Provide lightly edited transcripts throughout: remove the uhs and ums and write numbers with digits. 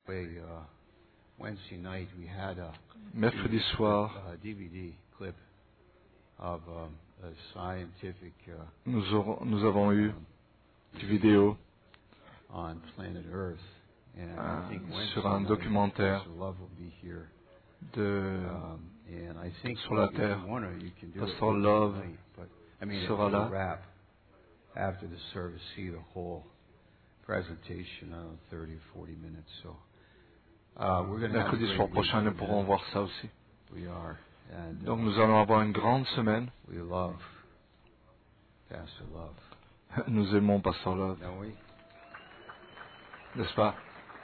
Wednesday night we had a Mercredi soir, DVD clip of a scientific nous avons eu une vidéo on planet Earth, and I think sur un documentaire Pastor Love will be here. And I think sur la Terre. you can do Pastor it Love tonight, but I mean sera là. wrap after the service, see the whole presentation, 30 or 40 minutes. So we're going to have a Mercredi great soir week. prochain, nous pourrons voir ça aussi. We are. And, Donc nous allons avoir une grande semaine. we love Pastor Love. Nous aimons Pastor Love, Don't we? n'est-ce pas?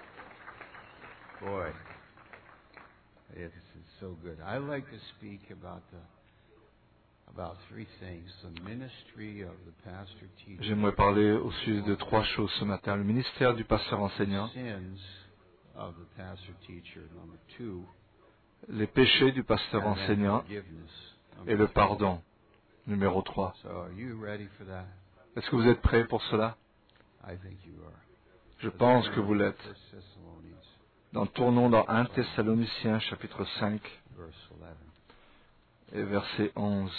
Boy, it's so good. I like to speak about three things: the ministry of the pastor teacher, J'aimerais parler au sujet de trois choses ce matin. Le ministère du pasteur enseignant, sins of the pastor teacher, number 2, les péchés du pasteur and then enseignant forgiveness, et number le 3. pardon, numéro 3. So are you ready for that? Est-ce que vous êtes prêts pour cela? I think you are. Je pense que vous l'êtes. 1 Thessalonians, Tournons dans 1 Thessaloniciens chapitre 5 verse 11. et verset 11.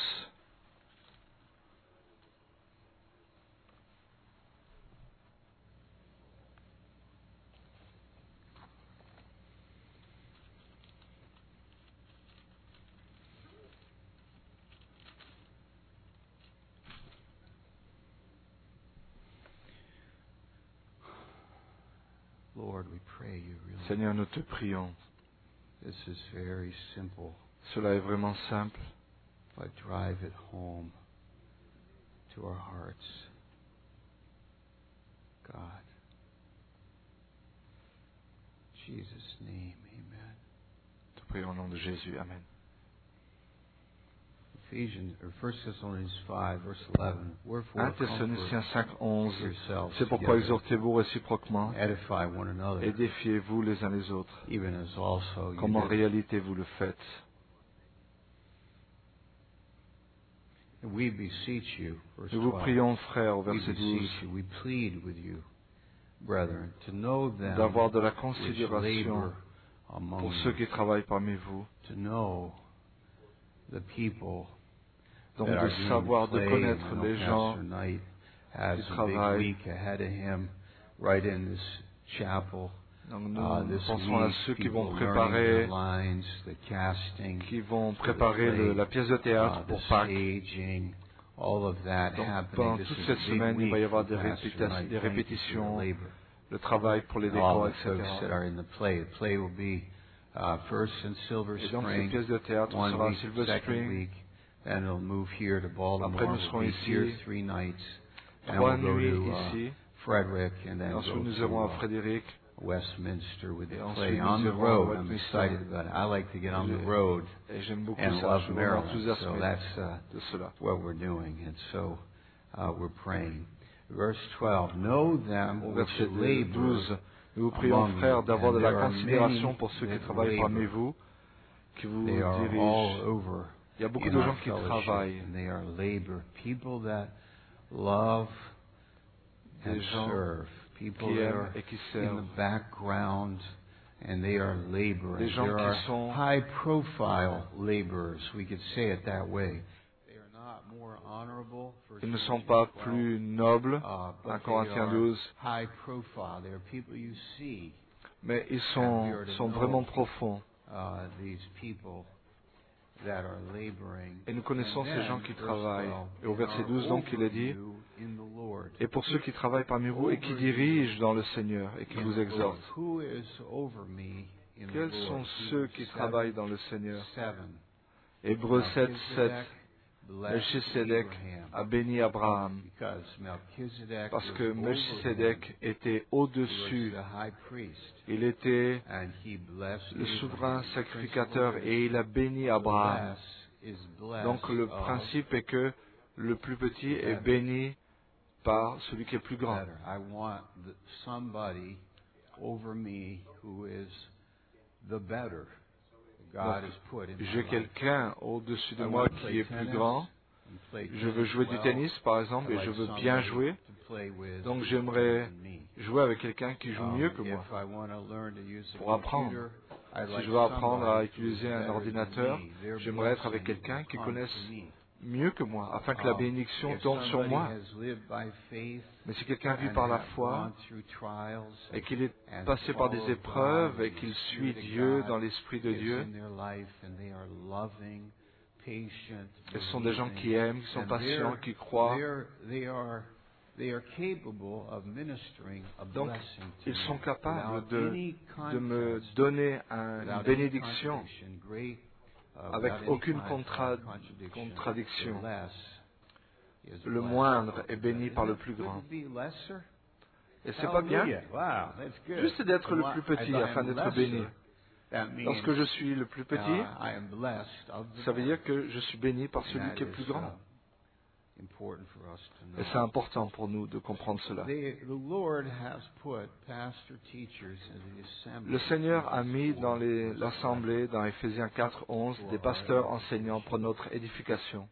Lord, we pray you really. Seigneur, nous te prions. This is very simple, Cela est vraiment simple, but drive it home to our hearts. God. In Jesus' name, amen. te prions au nom de Jésus. Amen. Ephesians, or 1 Thessalonians 5, verse 11. 1 Wherefore, Thessaloniciens comfort 5, 11. yourselves C'est pourquoi together, exhortez-vous réciproquement, edify one another, édifiez-vous les uns les autres, even as also comme en you did. réalité vous le faites. We beseech you, verse Nous vous 12. prions, frères, au We verset 12, beseech you, we plead with you, brethren, to know them d'avoir de la which considération labor among pour you, ceux qui travaillent parmi vous, to know the people donc that are de doing savoir, de play. connaître And I know les gens Pastor Knight has qui a big travaillent. week ahead of him right in this chapel. Donc nous This pensons à week, ceux qui people vont learning préparer, their lines, the casting, la pièce de théâtre the pour Pâques. staging, all of that Donc happening. pendant This toute is cette a big semaine, il va y week avoir for des Pastor Knight. des Thank you for your répétitions, labor. le travail pour les And all décors, the folks that etc. are in the play. The play will be first in Silver Et donc ces Spring, pièces de théâtre one sera à week, Silver second Spring. week. Then it'll move here to Baltimore. Après, nous We'll serons be here ici 3 nights. And 3 we'll go nuits to ici. Frederick, and Et then ensuite go nous irons à to Frédéric. Westminster with the Et play ensuite on nous the irons à road. I'm Westminster. excited about it. I like to get on the road Et j'aime beaucoup and ça. love Je suis vraiment Maryland. So enthousiasmé that's de cela. what we're doing. And so we're praying. Verse 12. Know them Au which verset labor 12, nous vous prions, among frères, you, d'avoir de and la there are considération many pour ceux qui that travaillent parmi labor. vous, qui vous They are all dirigent. over Il y a beaucoup in de our gens qui fellowship, travaillent, and they are labor. People that love des and gens serve. People qui that aiment are et qui in the servent, background, and they are laboring. des gens There qui are sont high-profile laborers. We could say it that way. They are not more honorable. ils ne sont pas 1 plus nobles, 1 but they Corinthiens are 12, high-profile. They are people you see. mais ils And we are to sont know, vraiment profonds. these people that are laboring. Et nous connaissons And ces then, gens qui verse travaillent. 12, Et au verset and are 12, donc, il est over dit, you in the Lord. et pour ceux qui travaillent parmi vous et qui dirigent dans le Seigneur et qui In vous the Lord. exhortent. Who is over me in the Quels Lord? sont Hebrews ceux qui 7, travaillent dans le Seigneur? 7. Hébreux 7, 7. Melchizedek Melchisédek blessed a béni Abraham because Melchizedek parce was que over Melchisédek était him. He au-dessus. was the high priest, Il était and he blessed le souverain Abraham. sacrificateur Principle et il a béni Abraham. is blessed Donc le of principe est que le plus petit est béni par celui qui est plus grand. better. I want somebody over me who is the better. God has put in my J'ai life. quelqu'un au-dessus de I moi want to qui play est plus tennis, grand. Je veux jouer du tennis, par exemple, et je veux bien jouer. Donc j'aimerais jouer avec quelqu'un qui joue mieux que moi. Pour apprendre, si je veux apprendre à utiliser un ordinateur, j'aimerais être avec quelqu'un qui connaisse mieux que moi, afin que la bénédiction tombe sur moi. Mais si quelqu'un vit par la foi et qu'il est passé par des épreuves et qu'il suit Dieu dans l'Esprit de Dieu, et ce sont des gens qui aiment, qui sont patients, qui croient. Donc, ils sont capables de me donner une bénédiction avec aucune contradiction. Le moindre est béni par le plus grand. Et c'est pas bien? Juste d'être le plus petit afin d'être béni. Lorsque je suis le plus petit, ça veut dire que je suis béni par celui qui est plus grand. Et c'est important pour nous de comprendre cela. Le Seigneur a mis dans l'assemblée, dans Éphésiens 4:11, des pasteurs enseignants pour notre édification.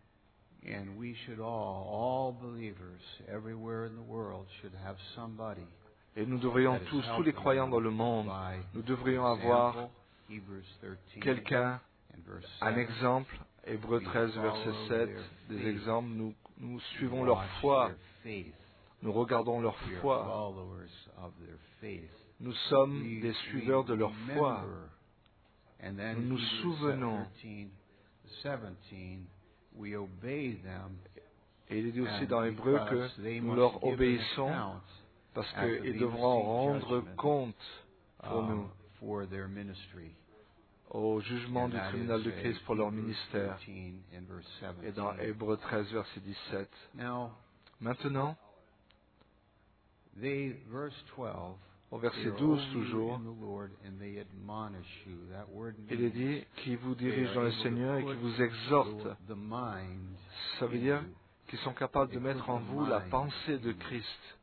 Et nous devrions tous les croyants dans le monde, nous devrions avoir quelqu'un, un exemple, Hébreux 13, verset 7, des exemples, nous suivons leur foi, nous regardons leur foi, nous sommes des suiveurs de leur foi, nous nous souvenons. Et il est dit aussi dans Hébreux que nous leur obéissons parce qu'ils devront rendre compte pour nous au jugement du tribunal de Christ pour leur ministère. Et dans Hébreux 13, verset 17. Maintenant, au verset 12 toujours, il est dit qui vous dirige dans le Seigneur et qui vous exhorte. Ça veut dire qu'ils sont capables de mettre en vous la pensée de Christ.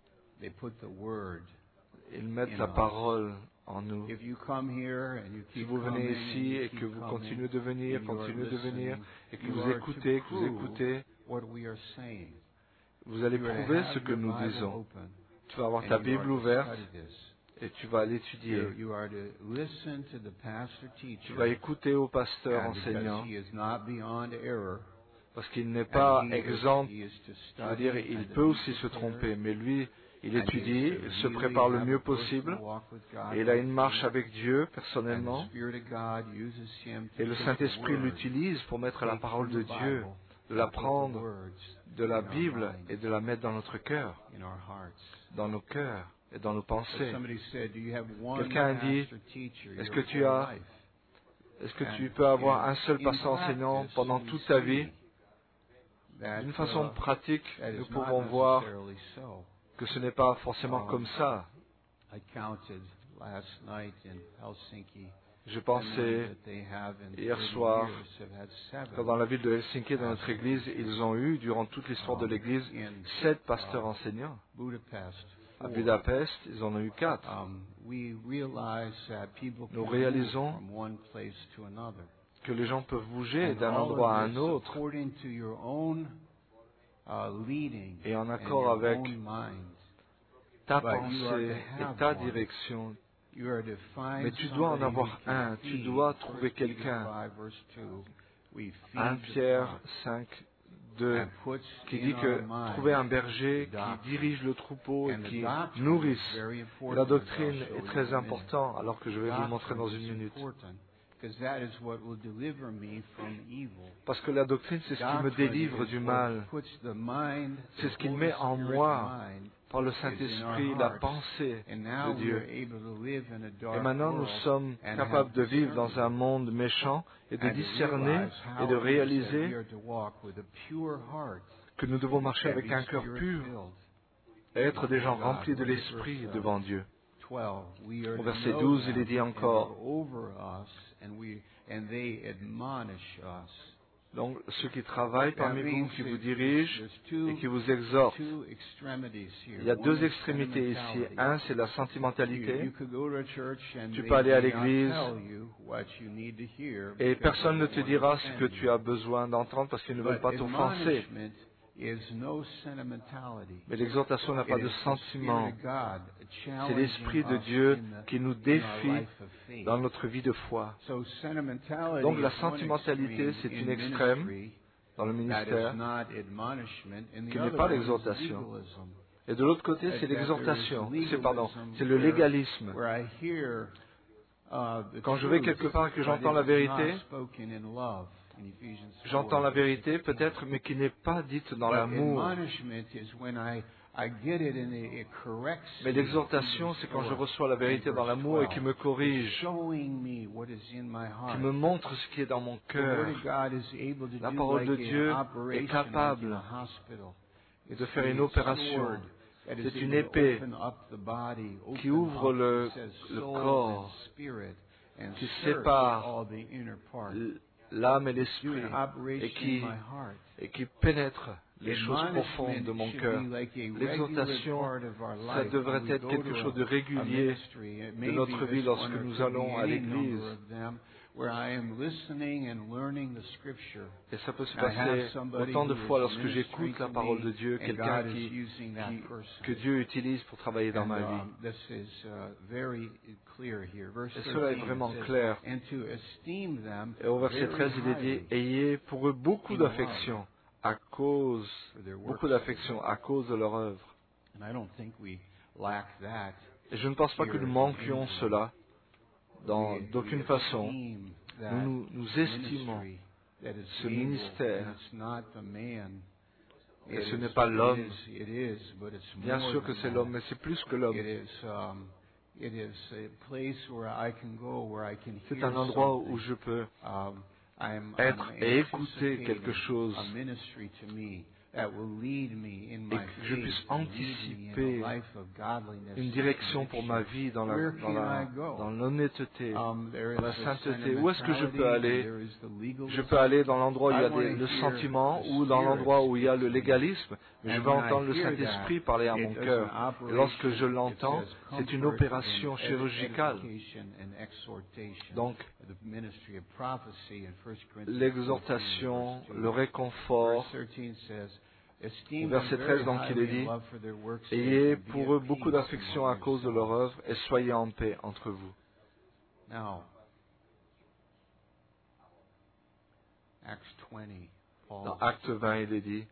Ils mettent la parole en nous. Si vous venez ici et que vous continuez de venir, et que vous écoutez, vous allez prouver ce que nous disons. Tu vas avoir ta Bible ouverte et tu vas l'étudier. Tu vas écouter au pasteur enseignant parce qu'il n'est pas exempt, c'est-à-dire il peut aussi se tromper, mais lui, il étudie, il se prépare le mieux possible, et il a une marche avec Dieu personnellement, et le Saint-Esprit l'utilise pour mettre la parole de Dieu, de la prendre de la Bible et de la mettre dans notre cœur, dans nos cœurs et dans nos pensées. Quelqu'un a dit, est-ce que tu peux avoir un seul pasteur enseignant pendant toute ta vie? D'une façon pratique, nous pouvons voir que ce n'est pas forcément comme ça. Je pensais hier soir que dans la ville de Helsinki, dans notre église, ils ont eu, durant toute l'histoire de l'église, 7 pasteurs enseignants. À Budapest, ils en ont eu 4. Nous réalisons que les gens peuvent bouger d'un endroit à un autre et en accord avec ta pensée et ta direction. Mais tu dois en avoir un, tu dois trouver quelqu'un. 1 Pierre 5, 2, qui dit que trouver un berger qui dirige le troupeau et qui nourrisse. Et la doctrine est très importante, alors que je vais vous le montrer dans une minute. Parce que la doctrine, c'est ce qui me délivre du mal. C'est ce qu'il met en moi, par le Saint-Esprit, la pensée de Dieu. Et maintenant, nous sommes capables de vivre dans un monde méchant et de discerner et de réaliser que nous devons marcher avec un cœur pur et être des gens remplis de l'Esprit devant Dieu. Au verset 12, il est dit encore, Donc, ceux qui travaillent parmi vous, qui vous dirigent et qui vous exhortent. Il y a deux extrémités ici. Un, c'est la sentimentalité. Tu peux aller à l'église et personne ne te dira ce que tu as besoin d'entendre parce qu'ils ne veulent pas t'offenser. Mais l'exhortation n'a pas de sentiment. C'est l'Esprit de Dieu qui nous défie dans notre vie de foi. Donc la sentimentalité, c'est une extrême dans le ministère qui n'est pas l'exhortation. Et de l'autre côté, c'est l'exhortation, c'est le légalisme. Quand je vais quelque part et que j'entends la vérité, peut-être, mais qui n'est pas dite dans l'amour. Mais l'exhortation, c'est quand je reçois la vérité dans l'amour et qui me corrige, qui me montre ce qui est dans mon cœur. La parole de Dieu est capable de faire une opération. C'est une épée qui ouvre le corps, qui sépare l'âme et l'esprit et qui pénètre les choses profondes de mon cœur. L'exhortation, ça devrait être quelque chose de régulier de notre vie lorsque nous allons à l'église. Et ça peut se passer autant de fois lorsque j'écoute la parole de Dieu, quelqu'un que Dieu utilise pour travailler dans ma vie. Et cela est vraiment clair. Et au verset 13, il est dit, ayez pour eux beaucoup d'affection à cause de leur œuvre. Et je ne pense pas que nous manquions cela d'aucune façon. Nous estimons ce ministère, et ce n'est pas l'homme. Bien sûr que c'est l'homme, mais c'est plus que l'homme. C'est un endroit où je peux être et écouter quelque chose et que je puisse anticiper une direction pour ma vie dans l'honnêteté, dans la sainteté. Où est-ce que je peux aller? Je peux aller dans l'endroit où il y a le sentiment ou dans l'endroit où il y a le légalisme, mais je veux entendre le Saint-Esprit parler à mon cœur. Et lorsque je l'entends, c'est une opération chirurgicale. Donc, l'exhortation, le réconfort. Au verset 13, donc, il est dit, « Ayez pour eux beaucoup d'affection à cause de leur œuvre et soyez en paix entre vous. » Dans Acte 20, il est dit,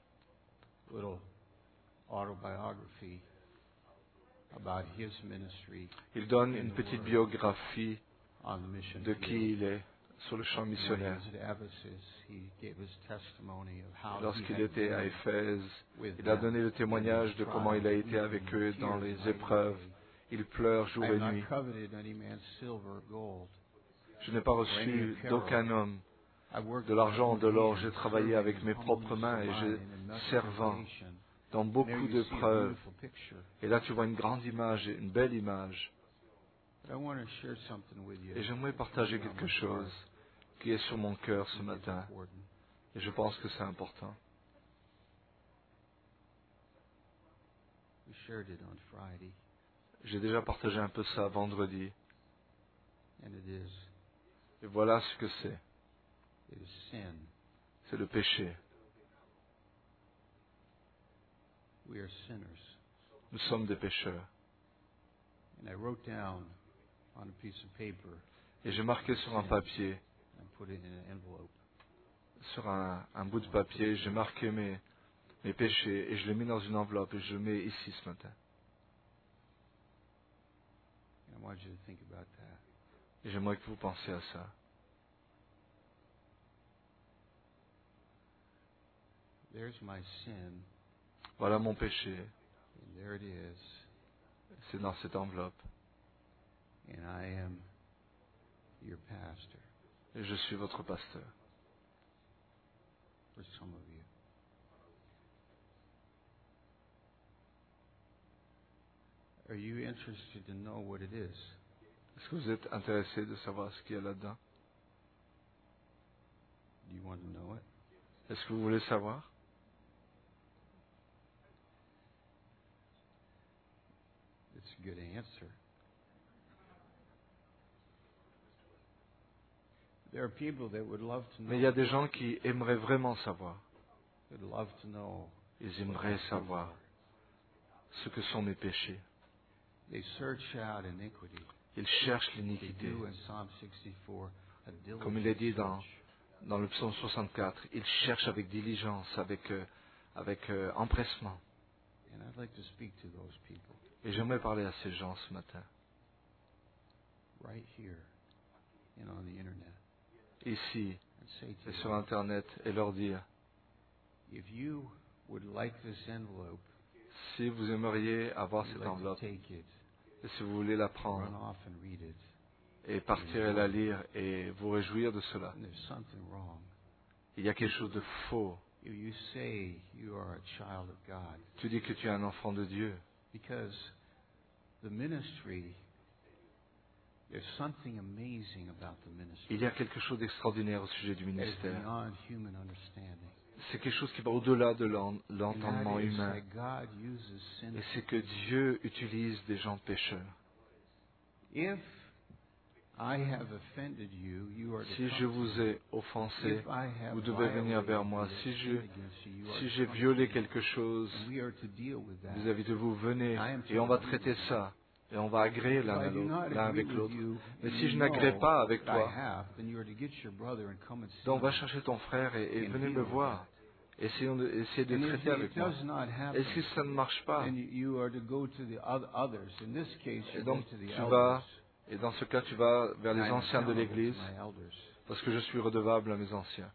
il donne une petite biographie de qui il est sur le champ missionnaire. Lorsqu'il était à Éphèse, il a donné le témoignage de comment il a été avec eux dans les épreuves. Il pleure jour et nuit. Je n'ai pas reçu d'aucun homme de l'argent ou de l'or. J'ai travaillé avec mes propres mains et j'ai servant dans beaucoup d'épreuves. Et là, tu vois une grande image, une belle image. Et j'aimerais partager quelque chose qui est sur mon cœur ce matin. Et je pense que c'est important. J'ai déjà partagé un peu ça vendredi. Et voilà ce que c'est. C'est le péché. Nous sommes des pécheurs. Et j'ai marqué sur un papier, sur un bout de papier, j'ai marqué mes péchés et je l'ai mis dans une enveloppe et je le mets ici ce matin. Et j'aimerais que vous pensiez à ça. Voilà mon péché. C'est dans cette enveloppe. Et je suis votre pasteur. Est-ce que vous êtes intéressé de savoir ce qu'il y a là-dedans? Est-ce que vous voulez savoir? It's a good answer. There are people that would love to know. Mais il y a des gens qui aimeraient vraiment savoir. Would love to know. Ils aimeraient savoir ce que sont mes péchés. They search out iniquity. Ils cherchent l'iniquité. They do in Psalm 64, a diligent Comme il est dit search. dans le psaume 64, ils cherchent avec diligence, avec empressement. And I'd like to speak to those people Et j'aimerais parler à ces gens ce matin, right here and on the internet ici and say to et sur them, Internet, et leur dire, if you would like this envelope, si vous aimeriez avoir you'd cette like to enveloppe, take it, et si vous voulez la run prendre, off and read it, et partir et la lire, et vous réjouir de cela, and there's something wrong. il y a quelque chose de faux. If you say you are a child of God, Tu dis que tu es un enfant de Dieu, because the ministry, there's something amazing about the ministry. il y a quelque chose d'extraordinaire au sujet du That is ministère. beyond human understanding. C'est quelque chose qui va au-delà de And l'entendement that is humain. that God uses Et sinners. c'est que Dieu utilise des gens pécheurs. If I have offended you, you are to Si come je to vous me. ai offensé, If I have vous devez venir violated vers moi. or Si sinned against you, you are si to j'ai come violé to me. quelque chose And we are to deal with that. vis-à-vis de vous, venez I am to et on va agree traiter with you. ça. Et on va agréer If I do not l'un agree avec with l'autre. you, Mais and si you je n'agrée know pas avec that I toi, have, then you are to get your brother and come and see donc va me. chercher ton frère et And venez deal me with voir. that. Essayez de And if traiter avec it moi. does not Et happen, si ça ne marche pas, then you are to go to the others. In this case, et you go donc to the tu elders. vas, et dans ce cas tu vas vers les I'm anciens de accountable to l'Église, my elders. parce que je suis redevable à mes anciens.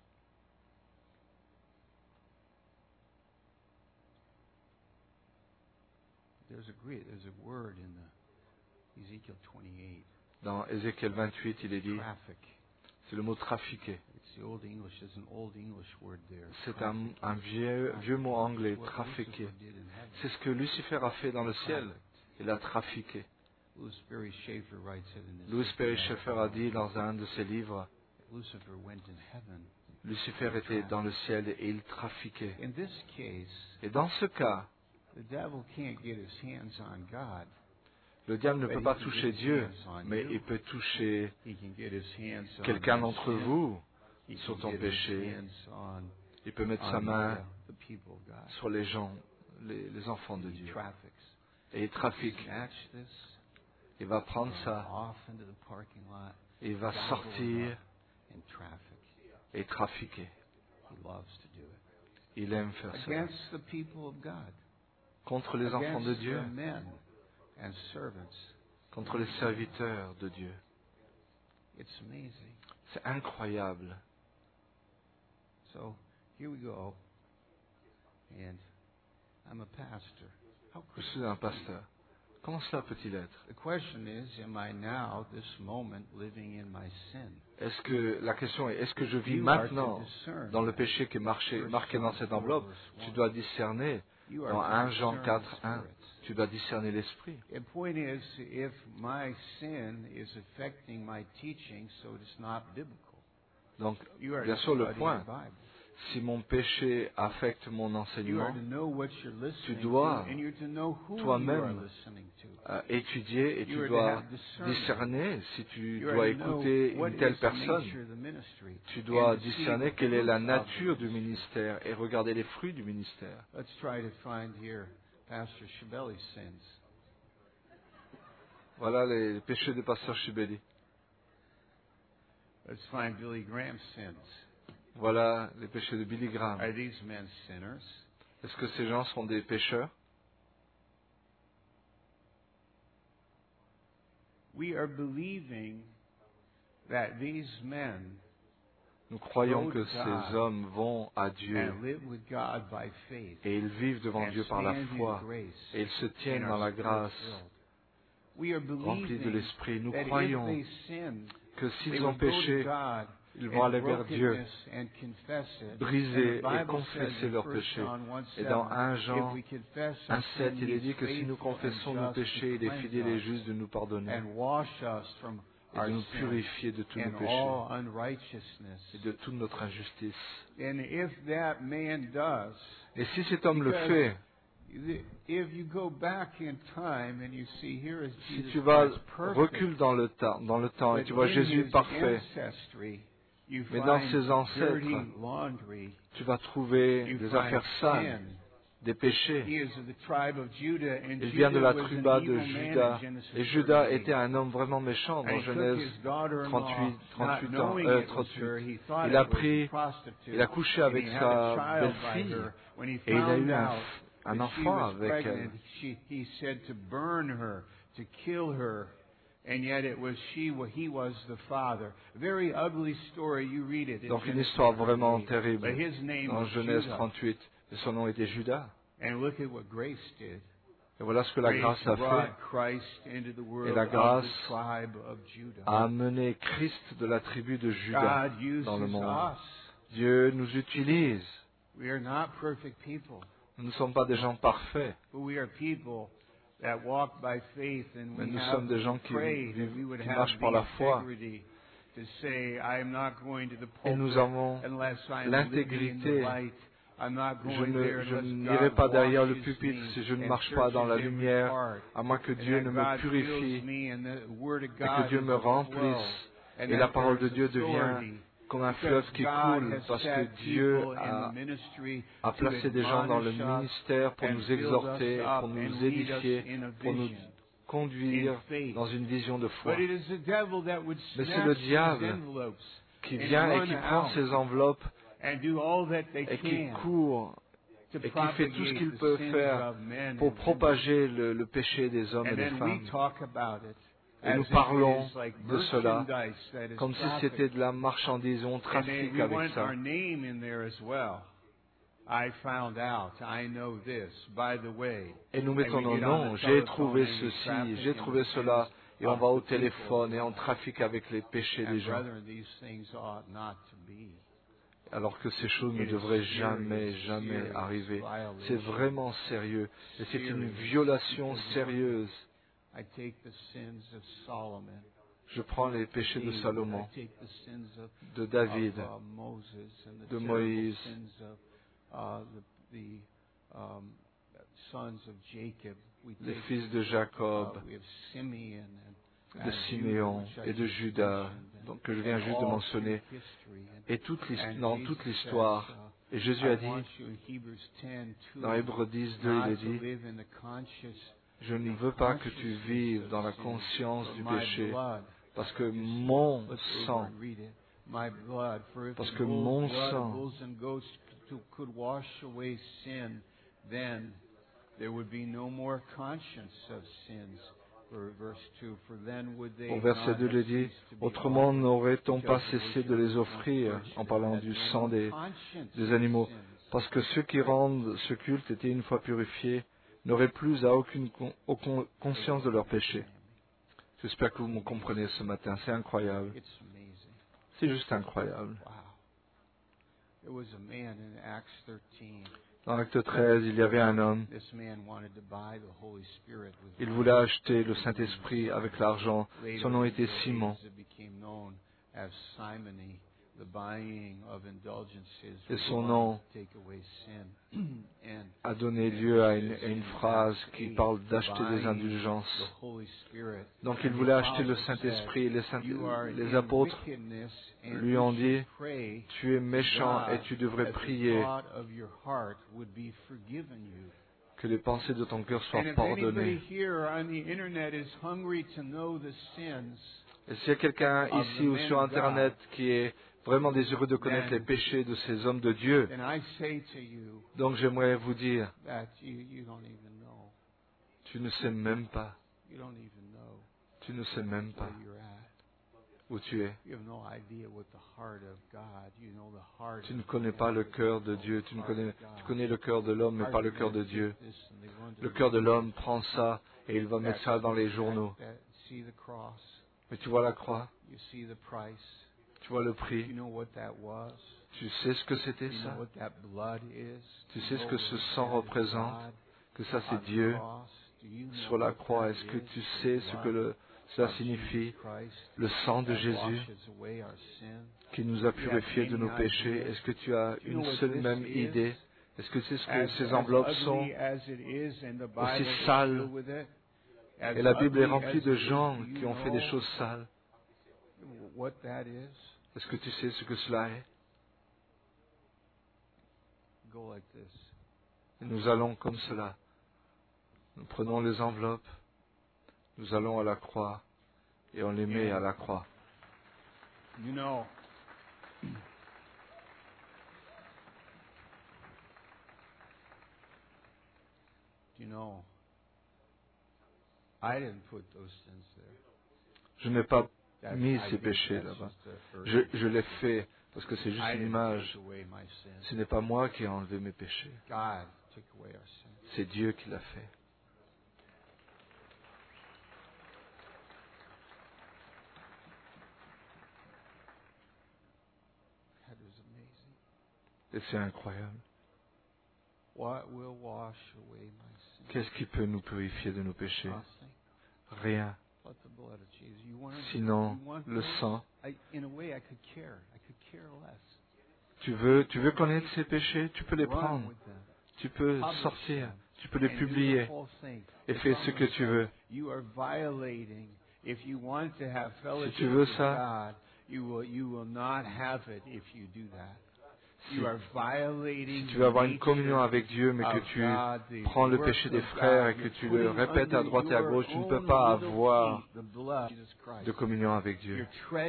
There's a word in the Ezekiel 28. Dans Ézéchiel 28, il est dit, Traffic. c'est le mot trafiquer. It's the old English. There's an old English word there. C'est un vieux mot anglais, trafiquer. C'est ce que Lucifer a fait dans le ciel. Il a trafiqué. Louis Perry Schaeffer writes it in his Louis Perry Schaeffer a dit dans un de ses livres, Lucifer went in heaven. Lucifer était dans le ciel et il trafiquait. In this case, Et dans ce cas, the devil can't get his hands on God. le diable ne peut pas toucher Dieu, mais il peut toucher He can get his hands on quelqu'un your d'entre sin. vous He sur can ton get his péché. hands on Il peut mettre sa main the people of God. sur les gens, les enfants de He Dieu. traffics. Et il trafique. Snatch this. Il va prendre ça Off into the parking lot. et il va gobble it sortir up, and traffic. et trafiquer. He loves to do it. Il aime faire ça. Against the people of God. Contre les enfants de Against Dieu, the men and servants. contre les serviteurs de Dieu. It's amazing. C'est incroyable. So here we go. And I'm a pastor. How Je could suis un pasteur. Comment cela peut-il être? The question is, am I now, this moment, living in my sin? La question est, est-ce que je vis You are to maintenant discern. dans le péché qui est marqué dans cette enveloppe? Tu dois discerner. You are Dans to 1 Jean discern 4, the 1, spirits. tu dois discerner l'esprit. The point is, if my sin is affecting my teaching, so it's not biblical. Donc, You are bien to sûr, le study point, the Bible. si mon péché affecte mon You are enseignement, to know what you're listening dois to, and you're to know who you toi-même are listening to. étudier et You tu are to dois have discernment. discerner si tu You are dois to know écouter what une telle is the personne. nature of the ministry, Tu dois and to see discerner the quelle est la fruits of nature the du ministère et regarder les fruits du ministère. Let's try to find here Pastor Shibeli's sins. Voilà les péchés de pasteur Chibeli. Let's find Billy Graham's sins. Voilà les péchés de Billy Graham. Are these men sinners? Est-ce que ces gens sont des pécheurs? We are believing that these men Nous croyons go que to ces God hommes vont à Dieu and live with God by faith et ils vivent devant and Dieu par la stand in foi grace et ils se tiennent and dans are la grâce spirit-filled. We are remplis de believing l'Esprit. Nous that if croyons they sin, que they s'ils will ont go to péché, God ils vont aller in vers Dieu, brokenness and confess it. briser And the et Bible confesser says in leurs 1 péchés. John Et dans 1:7, 1 Jean if we confess our 1,7, sin, il he est is dit que si nous faithful and confessons nos just to péchés, il est cleanse fidèle et us juste de nous pardonner and wash us from et de nous purifier de tous nos péchés et de toute notre injustice. Et si cet homme le fait, si tu vas recule dans le temps et tu vois Jésus parfait, mais dans ses ancêtres, tu vas trouver des affaires sales, des péchés. Il vient de la tribu de Juda. Et Juda était un homme vraiment méchant dans Genèse 38. Il a couché avec sa belle-fille et il a eu un enfant avec elle. Donc une histoire vraiment terrible dans Genèse 38. Et son nom était Judas. Et voilà ce que la grâce a fait. Et la grâce a amené Christ de la tribu de Juda dans le monde. Dieu nous utilise. Nous ne sommes pas des gens parfaits. Mais nous sommes des gens qui marchent par la foi. Et nous avons l'intégrité. Je n'irai pas derrière le pupitre si je ne marche pas dans la lumière, à moins que Dieu ne me purifie et que Dieu me remplisse. Et la parole de Dieu devient comme un fleuve qui coule, parce que Dieu a placé des gens dans le ministère pour nous exhorter, pour nous édifier, pour nous conduire dans une vision de foi. Mais c'est le diable qui vient et qui prend ces enveloppes et qui court et qui fait tout ce qu'il peut faire pour propager le péché des hommes et des femmes. Et nous parlons de cela comme si c'était de la marchandise, on trafique avec ça. Et nous mettons nos noms, j'ai trouvé ceci, j'ai trouvé cela, et on va au téléphone et on trafique avec les péchés des gens. Alors que ces choses ne devraient jamais arriver. C'est vraiment sérieux. Et c'est une violation sérieuse. Je prends les péchés de Salomon, de David, de Moïse, les fils de Jacob, de Siméon et de Judas, donc que je viens juste de mentionner, et dans toute l'histoire. Et Jésus a dit, dans Hébreux 10, 2, il est dit, je ne veux pas que tu vives dans la conscience du péché, parce que mon sang au verset 2, il dit, autrement n'aurait-on pas cessé de les offrir, en parlant du sang des animaux, parce que ceux qui rendent ce culte étaient une fois purifiés, n'auraient plus à aucune conscience de leurs péchés. J'espère que vous me comprenez ce matin, c'est incroyable. C'est juste incroyable. Dans Acte 13, il y avait un homme. Il voulait acheter le Saint-Esprit avec l'argent. Son nom était Simon. Et son nom a donné lieu à une phrase qui parle d'acheter des indulgences. Donc il voulait acheter le Saint-Esprit. Les apôtres lui ont dit, tu es méchant et tu devrais prier que les pensées de ton cœur soient pardonnées. Et s'il y a quelqu'un ici ou sur Internet qui est vraiment désireux de connaître les péchés de ces hommes de Dieu, donc j'aimerais vous dire, tu ne sais même pas où tu es. Tu ne connais pas le cœur de Dieu, tu connais le cœur de l'homme, mais pas le cœur de Dieu. Le cœur de l'homme prend ça et il va mettre ça dans les journaux. Mais tu vois la croix, tu vois le prix, tu sais ce que c'était ça, tu sais ce que ce sang représente, que ça c'est Dieu sur la croix. Est-ce que tu sais ce que Cela signifie le sang de Jésus qui nous a purifiés de nos péchés. Est-ce que tu as une seule même idée? Est-ce que tu sais ce que ces enveloppes sont? Aussi sales. Et la Bible est remplie de gens qui ont fait des choses sales. Est-ce que tu sais ce que cela est? Et nous allons comme cela. Nous prenons les enveloppes, nous allons à la croix et on les met à la croix. Je n'ai pas mis ces péchés là-bas. Je l'ai fait parce que c'est juste une image. Ce n'est pas moi qui ai enlevé mes péchés. C'est Dieu qui l'a fait. Et c'est incroyable. Qu'est-ce qui peut nous purifier de nos péchés? Rien. Sinon le sang. Tu veux connaître ces péchés? Tu peux les prendre. Tu peux sortir. Tu peux les publier. Et fais ce que tu veux. Si tu veux ça, si tu veux avoir une communion avec Dieu, mais que tu prends le péché des frères et que tu le répètes à droite et à gauche, tu ne peux pas avoir de communion avec Dieu.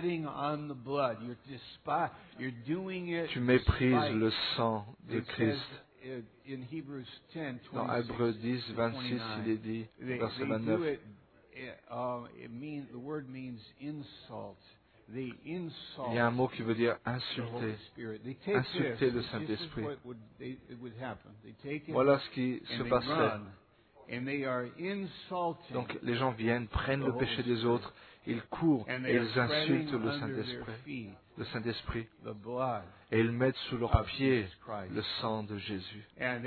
Tu méprises le sang de Christ. Dans Hébreux 10, 26, il est dit, verset 29, il y a un mot qui veut dire insulter. Insulter le Saint-Esprit. Voilà ce qui se passerait. Donc les gens viennent, prennent le péché des autres, ils courent et ils insultent le Saint-Esprit. Et ils mettent sous leurs pieds le sang de Jésus.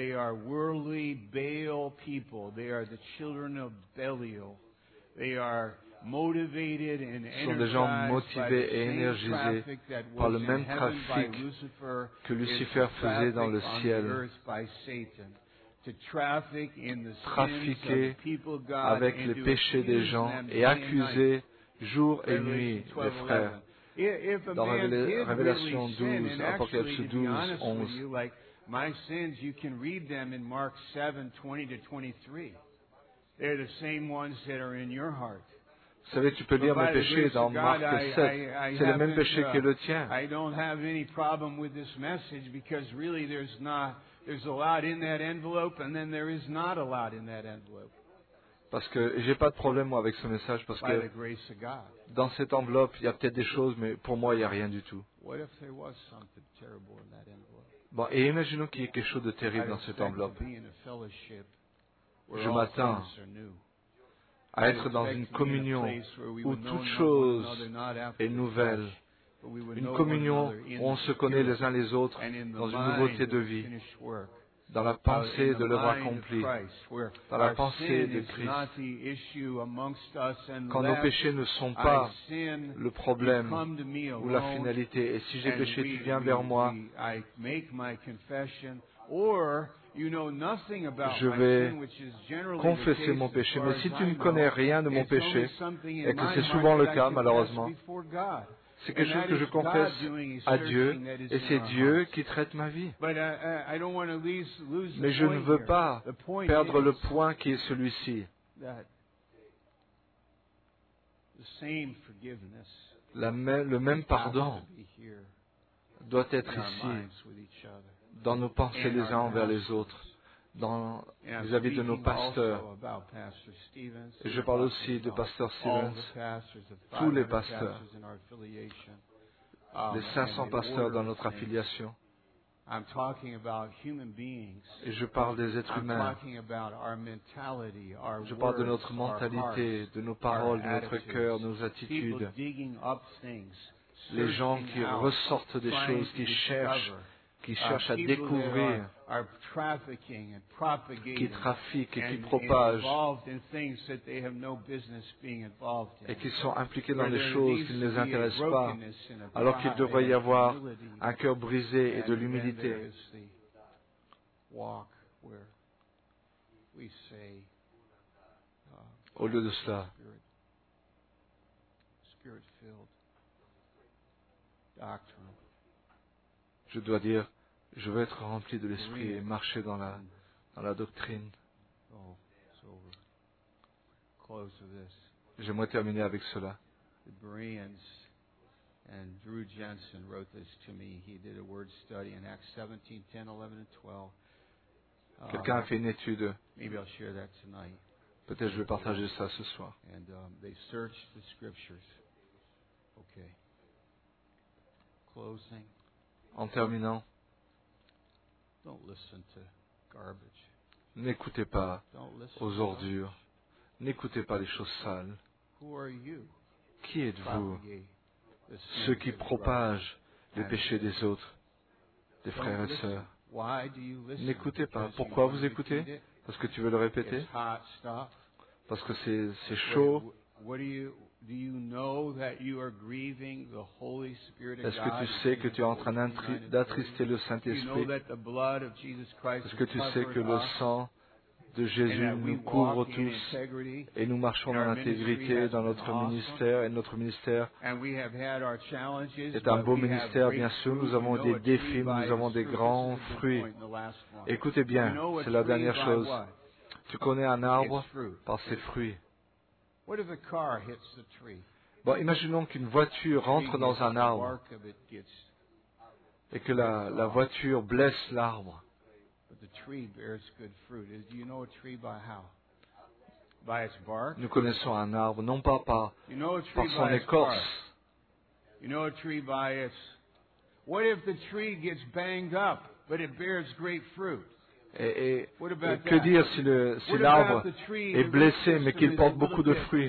Ce sont des gens motivés et énergisés par le même trafic que Lucifer faisait dans le ciel. Trafiquer avec les péchés des gens et accuser jour et nuit les frères. Dans Révélation 12, Apocalypse 12, 11. My sins, you can read them in Mark 7, 20-23. They're the same ones that are in your heart. Vous savez, tu peux lire mes péchés dans Marc 7. C'est le même péché que le tien. I don't have any problem with this message because really there's a lot in that envelope and then there is not a lot in that envelope. Parce que j'ai pas de problème moi avec ce message parce que dans cette enveloppe il y a peut-être des choses mais pour moi il n'y a rien du tout. Bon, et imaginons qu'il y ait quelque chose de terrible dans cette enveloppe. Je m'attends à être dans une communion où toute chose est nouvelle. Une communion où on se connaît les uns les autres dans une nouveauté de vie, dans la pensée de l'œuvre accomplie, dans la pensée de Christ. Quand nos péchés ne sont pas le problème ou la finalité, et si j'ai péché, tu viens vers moi, je vais confesser mon péché. Mais si tu ne connais rien de mon péché, et que c'est souvent le cas malheureusement, c'est quelque chose que je confesse à Dieu, et c'est Dieu qui traite ma vie. Mais je ne veux pas perdre le point qui est celui-ci. Le même pardon doit être ici, dans nos pensées les uns envers les autres, vis-à-vis de nos pasteurs. Et je parle aussi de pasteur Stevens, tous les pasteurs, les 500 pasteurs dans notre affiliation. Et je parle des êtres humains. Je parle de notre mentalité, de nos paroles, de notre cœur, de nos attitudes. Les gens qui ressortent des choses, qui cherchent qui cherchent à découvrir, qui trafiquent et qui propagent, et qui sont impliqués dans des choses qui ne les intéressent pas, alors qu'il devrait y avoir un cœur brisé et de l'humilité. Au lieu de cela, je dois dire, je veux être rempli de l'Esprit et marcher dans la doctrine. J'aimerais terminer avec cela. And Drew Jensen wrote this to me. He did a word study in Acts 17, 10, 11, and 12. Quelqu'un a fait une étude. Maybe I'll share that tonight. Peut-être je vais partager ça ce soir. And they searched the scriptures. Okay. Closing. En terminant, don't listen to garbage. N'écoutez pas aux ordures. N'écoutez pas les choses sales. Who are you? Qui êtes-vous? Ceux qui propagent les péchés des autres, des frères et sœurs. N'écoutez pas. Pourquoi vous écoutez? Parce que tu veux le répéter? Parce que c'est chaud. Est-ce que tu sais que tu es en train d'attrister le Saint-Esprit? Est-ce que tu sais que le sang de Jésus nous couvre tous et nous marchons dans l'intégrité dans notre ministère, et notre ministère est un beau ministère, bien sûr. Nous avons des défis, nous avons des grands fruits. Écoutez bien, c'est la dernière chose. Tu connais un arbre par ses fruits. Bon, imaginons qu'une voiture rentre dans un arbre et que la voiture blesse l'arbre. Nous connaissons un arbre non pas par son écorce. Et que dire si l'arbre est blessé mais qu'il porte beaucoup de fruits?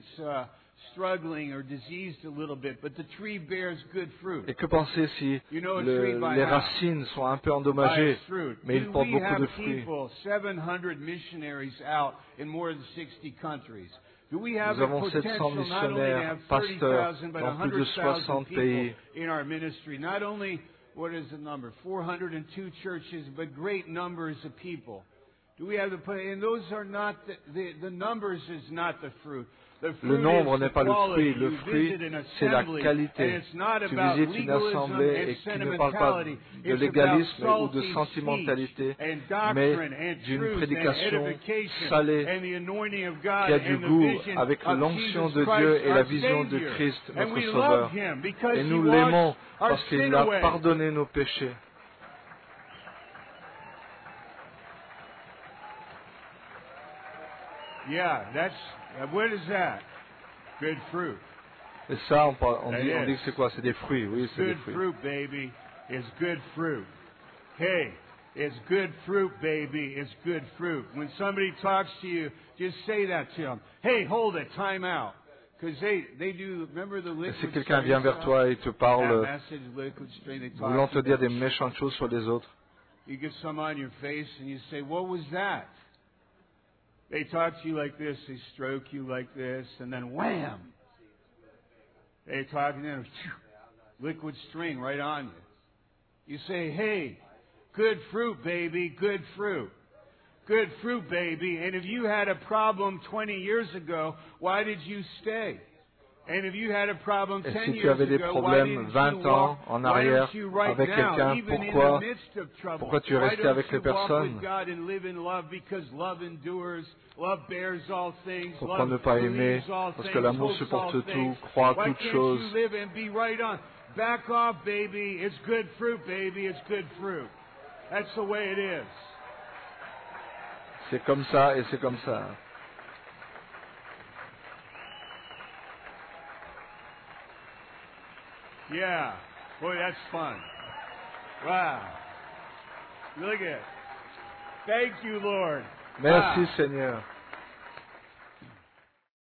Et que penser si les racines sont un peu endommagées, mais il porte beaucoup de fruits? Nous avons 700 missionnaires, pasteurs dans plus de 60 pays. What is the number? 402 churches, but great numbers of people. Do we have the and those are not the numbers is not the fruit. Le nombre n'est pas le fruit. Le fruit, c'est la qualité. Tu visites une assemblée et qui ne parle pas de légalisme ou de sentimentalité, mais d'une prédication salée qui a du goût avec l'onction de Dieu et la vision de Christ, notre Sauveur. Et nous l'aimons parce qu'il a pardonné nos péchés. Yeah, what is that? Good fruit. Et ça, on dit que c'est quoi? C'est des fruits, oui, c'est des fruits. Good fruit, baby, is good fruit. Hey, it's good fruit, baby, it's good fruit. When somebody talks to you, just say that to them. Hey, hold it, time out. Because they do, remember the liquid. Et si quelqu'un vient vers toi et te parle, voulant te dire des méchantes choses sur les autres, you get some on your face and you say, what was that? They talk to you like this, they stroke you like this, and then wham! They talk and then liquid string right on you. You say, hey, good fruit, baby, good fruit. Good fruit, baby. And if you had a problem 20 years ago, why did you stay? And if you had a problem 10 et si tu avais des problèmes 20 ans en arrière avec quelqu'un, pourquoi tu es resté avec les personnes? Pourquoi ne pas aimer? Parce que l'amour supporte tout, croit toutes choses. Back off, baby. It's good fruit, baby. It's good fruit. That's the way it is. C'est comme ça et c'est comme ça. Yeah. Boy, that's fun. Wow. Look at it. Thank you, Lord. Merci, Seigneur.